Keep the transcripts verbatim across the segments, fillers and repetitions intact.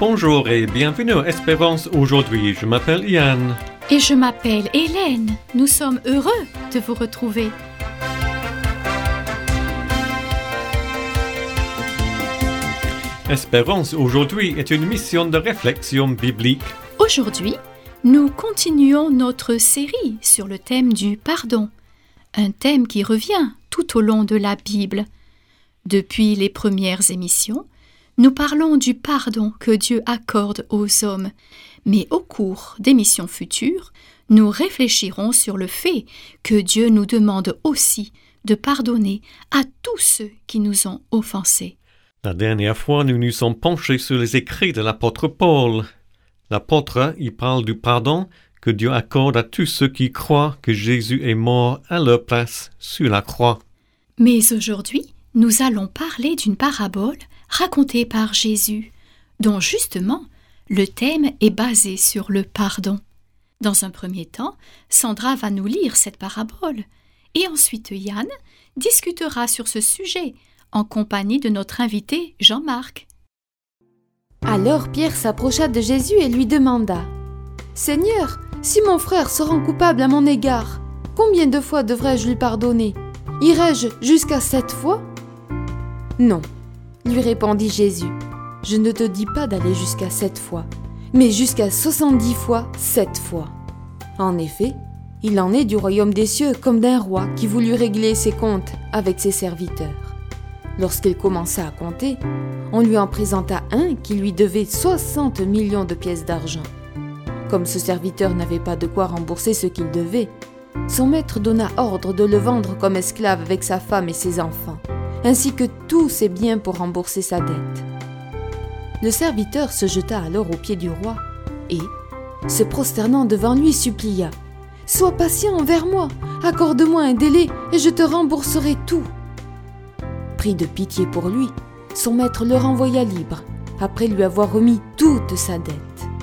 Bonjour et bienvenue à Espérance aujourd'hui. Je m'appelle Yann. Et je m'appelle Hélène. Nous sommes heureux de vous retrouver. Espérance aujourd'hui est une mission de réflexion biblique. Aujourd'hui, nous continuons notre série sur le thème du pardon, un thème qui revient tout au long de la Bible. Depuis les premières émissions, nous parlons du pardon que Dieu accorde aux hommes, mais au cours d'émissions futures, nous réfléchirons sur le fait que Dieu nous demande aussi de pardonner à tous ceux qui nous ont offensés. La dernière fois, nous nous sommes penchés sur les écrits de l'apôtre Paul. L'apôtre y parle du pardon que Dieu accorde à tous ceux qui croient que Jésus est mort à leur place sur la croix. Mais aujourd'hui, nous allons parler d'une parabole racontée par Jésus, dont justement le thème est basé sur le pardon. Dans un premier temps, Sandra va nous lire cette parabole, et ensuite Yann discutera sur ce sujet en compagnie de notre invité Jean-Marc. Alors Pierre s'approcha de Jésus et lui demanda « Seigneur, si mon frère se rend coupable à mon égard, combien de fois devrais-je lui pardonner ? Irai-je jusqu'à sept fois ?» « Non, lui répondit Jésus, je ne te dis pas d'aller jusqu'à sept fois, mais jusqu'à soixante-dix fois sept fois. En effet, il en est du royaume des cieux comme d'un roi qui voulut régler ses comptes avec ses serviteurs. Lorsqu'il commença à compter, on lui en présenta un qui lui devait soixante millions de pièces d'argent. Comme ce serviteur n'avait pas de quoi rembourser ce qu'il devait, son maître donna ordre de le vendre comme esclave avec sa femme et ses enfants, ainsi que tous ses biens pour rembourser sa dette. Le serviteur se jeta alors aux pieds du roi et, se prosternant devant lui, supplia « Sois patient envers moi, accorde-moi un délai et je te rembourserai tout. » Pris de pitié pour lui, son maître le renvoya libre, après lui avoir remis toute sa dette.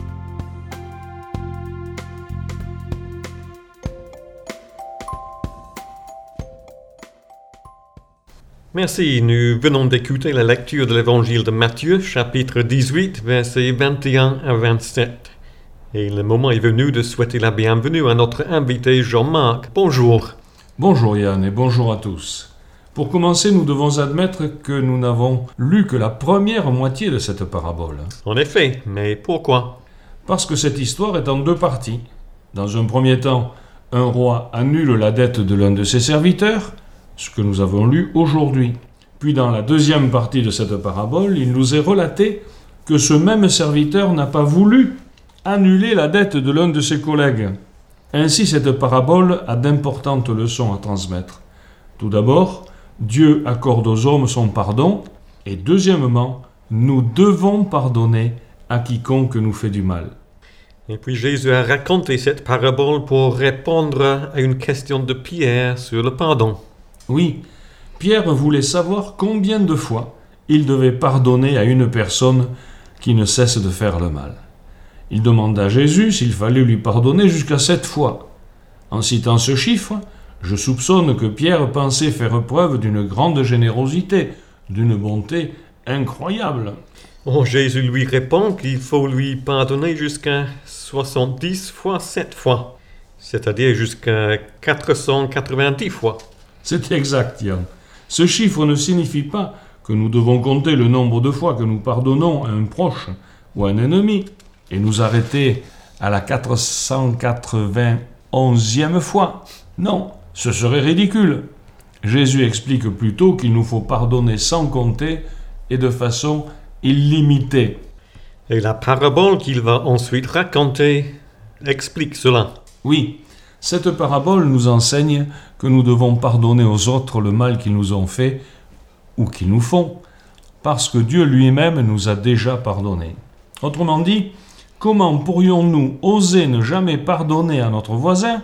Merci, nous venons d'écouter la lecture de l'évangile de Matthieu, chapitre dix-huit, versets vingt et un à vingt-sept. Et le moment est venu de souhaiter la bienvenue à notre invité Jean-Marc. Bonjour. Bonjour Yann et bonjour à tous. Pour commencer, nous devons admettre que nous n'avons lu que la première moitié de cette parabole. En effet, mais pourquoi ? Parce que cette histoire est en deux parties. Dans un premier temps, un roi annule la dette de l'un de ses serviteurs, ce que nous avons lu aujourd'hui. Puis dans la deuxième partie de cette parabole, il nous est relaté que ce même serviteur n'a pas voulu annuler la dette de l'un de ses collègues. Ainsi, cette parabole a d'importantes leçons à transmettre. Tout d'abord, Dieu accorde aux hommes son pardon, et deuxièmement, nous devons pardonner à quiconque nous fait du mal. Et puis Jésus a raconté cette parabole pour répondre à une question de Pierre sur le pardon. Oui, Pierre voulait savoir combien de fois il devait pardonner à une personne qui ne cesse de faire le mal. Il demanda à Jésus s'il fallait lui pardonner jusqu'à sept fois. En citant ce chiffre, je soupçonne que Pierre pensait faire preuve d'une grande générosité, d'une bonté incroyable. Oh, Jésus lui répond qu'il faut lui pardonner jusqu'à soixante-dix fois sept fois, c'est-à-dire jusqu'à quatre cent quatre-vingt-dix fois. C'est exact, Yann. Ce chiffre ne signifie pas que nous devons compter le nombre de fois que nous pardonnons à un proche ou à un ennemi et nous arrêter à la quatre cent quatre-vingt-onzième fois. Non, ce serait ridicule. Jésus explique plutôt qu'il nous faut pardonner sans compter et de façon illimitée. Et la parabole qu'il va ensuite raconter explique cela. Oui. Cette parabole nous enseigne que nous devons pardonner aux autres le mal qu'ils nous ont fait ou qu'ils nous font, parce que Dieu lui-même nous a déjà pardonné. Autrement dit, comment pourrions-nous oser ne jamais pardonner à notre voisin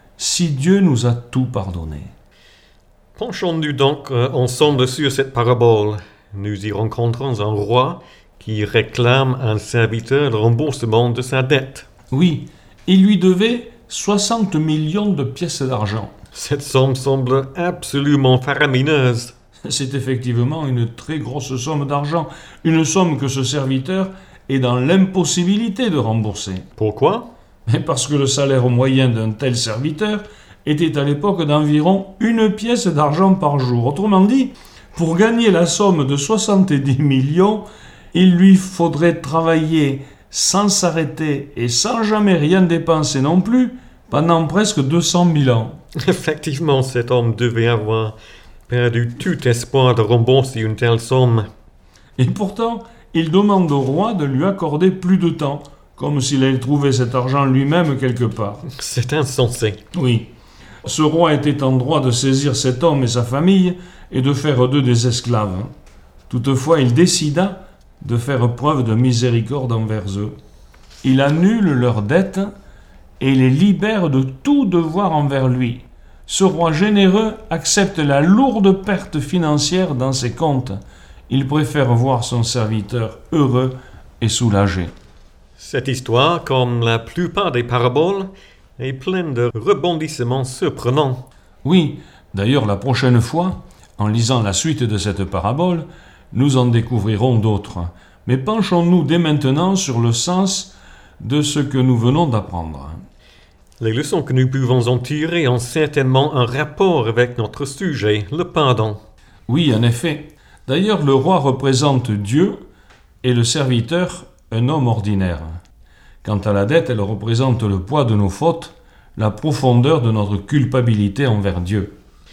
si Dieu nous a tout pardonné ? Penchons-nous donc euh, ensemble sur cette parabole. Nous y rencontrons un roi qui réclame à un serviteur le remboursement de sa dette. Oui, il lui devait soixante millions de pièces d'argent. Cette somme semble absolument faramineuse. C'est effectivement une très grosse somme d'argent, une somme que ce serviteur est dans l'impossibilité de rembourser. Pourquoi? Et parce que le salaire moyen d'un tel serviteur était à l'époque d'environ une pièce d'argent par jour. Autrement dit, pour gagner la somme de soixante-dix millions, il lui faudrait travailler sans s'arrêter et sans jamais rien dépenser non plus pendant presque deux cent mille ans. Effectivement, cet homme devait avoir perdu tout espoir de rembourser une telle somme. Et pourtant, il demande au roi de lui accorder plus de temps, comme s'il allait trouver cet argent lui-même quelque part. C'est insensé. Oui. Ce roi était en droit de saisir cet homme et sa famille et de faire d'eux des esclaves. Toutefois, il décida de faire preuve de miséricorde envers eux. Il annule leurs dettes et les libère de tout devoir envers lui. Ce roi généreux accepte la lourde perte financière dans ses comptes. Il préfère voir son serviteur heureux et soulagé. Cette histoire, comme la plupart des paraboles, est pleine de rebondissements surprenants. Oui, d'ailleurs la prochaine fois, en lisant la suite de cette parabole, nous en découvrirons d'autres. Mais penchons-nous dès maintenant sur le sens de ce que nous venons d'apprendre. Les leçons que nous pouvons en tirer ont certainement un rapport avec notre sujet, le pardon. Oui, en effet. D'ailleurs, le roi représente Dieu et le serviteur un homme ordinaire. Quant à la dette, elle représente le poids de nos fautes, la profondeur de notre culpabilité envers Dieu.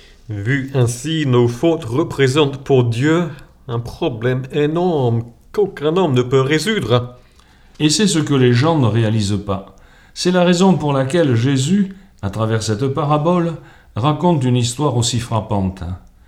Vu ainsi, nos fautes représentent pour Dieu un problème énorme qu'aucun homme ne peut résoudre. Et c'est ce que les gens ne réalisent pas. C'est la raison pour laquelle Jésus, à travers cette parabole, raconte une histoire aussi frappante.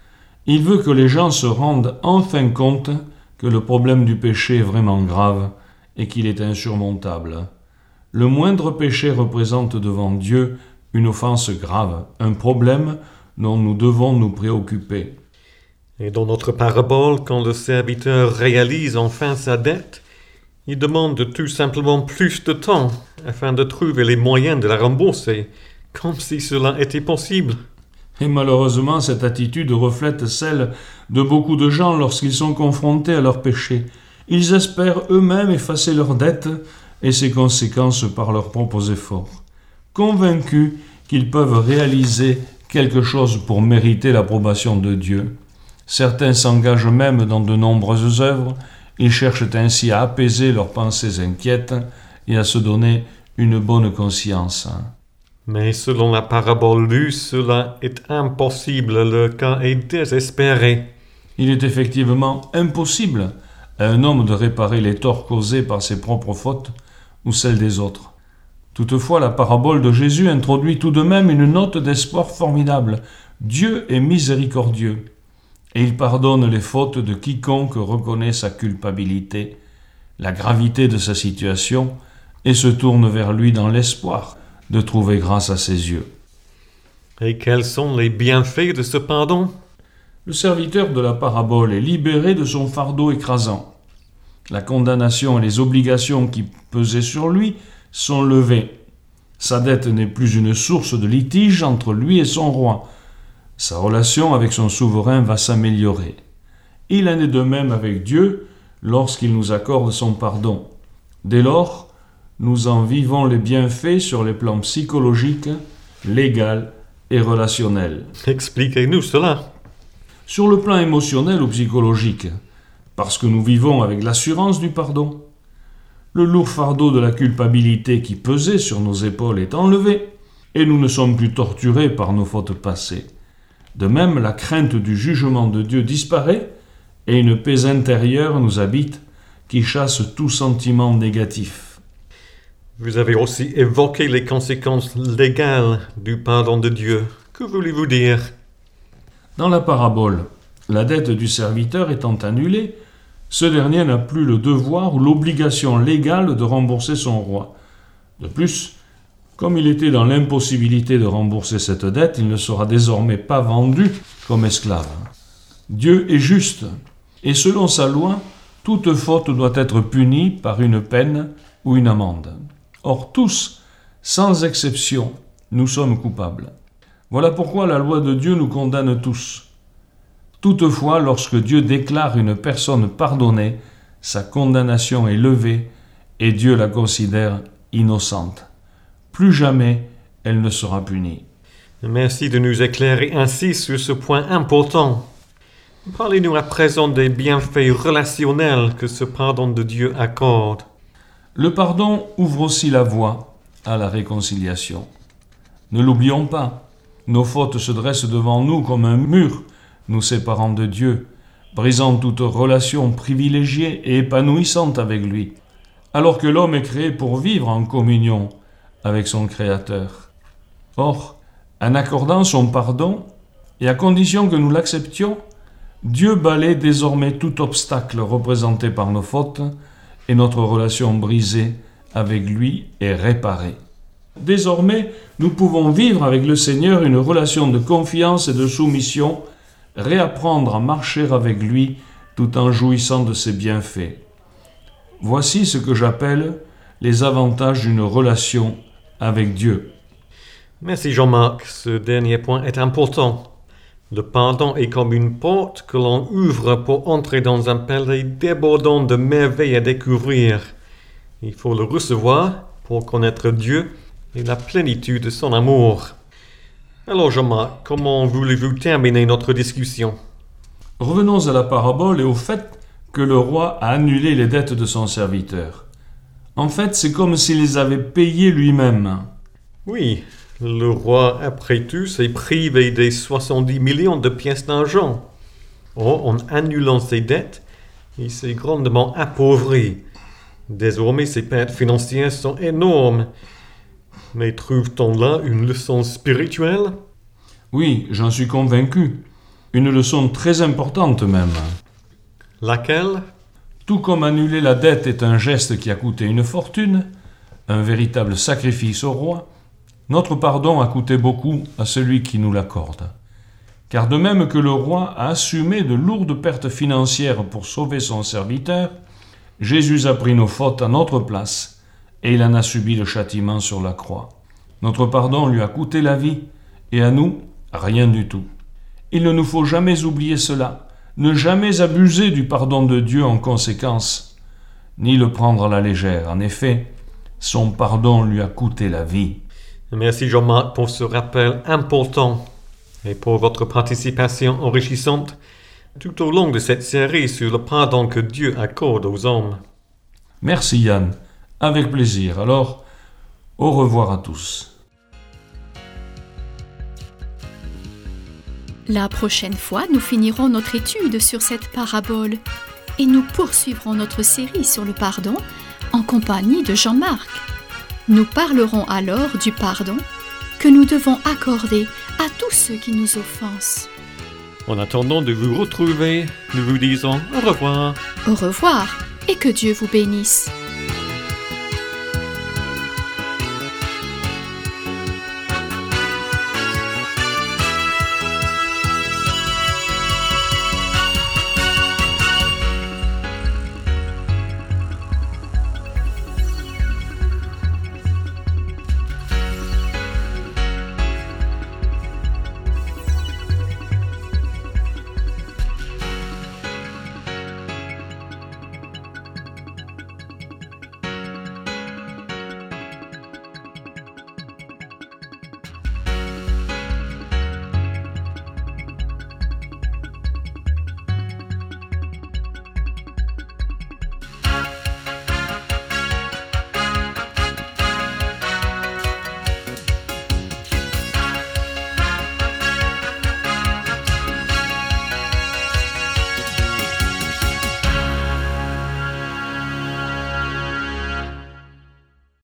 Il veut que les gens se rendent enfin compte que le problème du péché est vraiment grave et qu'il est insurmontable. Le moindre péché représente devant Dieu une offense grave, un problème dont nous devons nous préoccuper. Et dans notre parabole, quand le serviteur réalise enfin sa dette, il demande tout simplement plus de temps afin de trouver les moyens de la rembourser, comme si cela était possible. Et malheureusement, cette attitude reflète celle de beaucoup de gens lorsqu'ils sont confrontés à leurs péchés. Ils espèrent eux-mêmes effacer leurs dettes et ses conséquences par leurs propres efforts, convaincus qu'ils peuvent réaliser quelque chose pour mériter l'approbation de Dieu. Certains s'engagent même dans de nombreuses œuvres. Ils cherchent ainsi à apaiser leurs pensées inquiètes et à se donner une bonne conscience. Mais selon la parabole lue, cela est impossible, le cas est désespéré. Il est effectivement impossible à un homme de réparer les torts causés par ses propres fautes ou celles des autres. Toutefois, la parabole de Jésus introduit tout de même une note d'espoir formidable. Dieu est miséricordieux et il pardonne les fautes de quiconque reconnaît sa culpabilité, la gravité de sa situation et se tourne vers lui dans l'espoir de trouver grâce à ses yeux. Et quels sont les bienfaits de ce pardon? Le serviteur de la parabole est libéré de son fardeau écrasant. La condamnation et les obligations qui pesaient sur lui sont levées. Sa dette n'est plus une source de litige entre lui et son roi. Sa relation avec son souverain va s'améliorer. Il en est de même avec Dieu lorsqu'il nous accorde son pardon. Dès lors, nous en vivons les bienfaits sur les plans psychologiques, légal et relationnel. Expliquez-nous cela. Sur le plan émotionnel ou psychologique, parce que nous vivons avec l'assurance du pardon. Le lourd fardeau de la culpabilité qui pesait sur nos épaules est enlevé, et nous ne sommes plus torturés par nos fautes passées. De même, la crainte du jugement de Dieu disparaît, et une paix intérieure nous habite qui chasse tout sentiment négatif. Vous avez aussi évoqué les conséquences légales du pardon de Dieu. Que voulez-vous dire? Dans la parabole, la dette du serviteur étant annulée, ce dernier n'a plus le devoir ou l'obligation légale de rembourser son roi. De plus, comme il était dans l'impossibilité de rembourser cette dette, il ne sera désormais pas vendu comme esclave. Dieu est juste, et selon sa loi, toute faute doit être punie par une peine ou une amende. Or tous, sans exception, nous sommes coupables. Voilà pourquoi la loi de Dieu nous condamne tous. Toutefois, lorsque Dieu déclare une personne pardonnée, sa condamnation est levée et Dieu la considère innocente. Plus jamais elle ne sera punie. Merci de nous éclairer ainsi sur ce point important. Parlez-nous à présent des bienfaits relationnels que ce pardon de Dieu accorde. Le pardon ouvre aussi la voie à la réconciliation. Ne l'oublions pas, nos fautes se dressent devant nous comme un mur, nous séparant de Dieu, brisant toute relation privilégiée et épanouissante avec lui, alors que l'homme est créé pour vivre en communion avec son Créateur. Or, en accordant son pardon, et à condition que nous l'acceptions, Dieu balaie désormais tout obstacle représenté par nos fautes, et notre relation brisée avec lui est réparée. Désormais, nous pouvons vivre avec le Seigneur une relation de confiance et de soumission, réapprendre à marcher avec lui tout en jouissant de ses bienfaits. Voici ce que j'appelle les avantages d'une relation avec Dieu. Merci Jean-Marc, ce dernier point est important. Le pardon est comme une porte que l'on ouvre pour entrer dans un palais débordant de merveilles à découvrir. Il faut le recevoir pour connaître Dieu et la plénitude de son amour. Alors Jean-Marc, comment voulez-vous terminer notre discussion? Revenons à la parabole et au fait que le roi a annulé les dettes de son serviteur. En fait, c'est comme s'il les avait payées lui-même. Oui, le roi, après tout, s'est privé des soixante-dix millions de pièces d'argent. Or, en annulant ses dettes, il s'est grandement appauvri. Désormais, ses pertes financières sont énormes. Mais trouve-t-on là une leçon spirituelle? Oui, j'en suis convaincu. Une leçon très importante même. Laquelle? Tout comme annuler la dette est un geste qui a coûté une fortune, un véritable sacrifice au roi, notre pardon a coûté beaucoup à celui qui nous l'accorde. Car de même que le roi a assumé de lourdes pertes financières pour sauver son serviteur, Jésus a pris nos fautes à notre place et il en a subi le châtiment sur la croix. Notre pardon lui a coûté la vie et à nous, rien du tout. Il ne nous faut jamais oublier cela, ne jamais abuser du pardon de Dieu en conséquence, ni le prendre à la légère. En effet, son pardon lui a coûté la vie. Merci Jean-Marc pour ce rappel important et pour votre participation enrichissante tout au long de cette série sur le pardon que Dieu accorde aux hommes. Merci Yann, avec plaisir. Alors, au revoir à tous. La prochaine fois, nous finirons notre étude sur cette parabole et nous poursuivrons notre série sur le pardon en compagnie de Jean-Marc. Nous parlerons alors du pardon que nous devons accorder à tous ceux qui nous offensent. En attendant de vous retrouver, nous vous disons au revoir. Au revoir et que Dieu vous bénisse.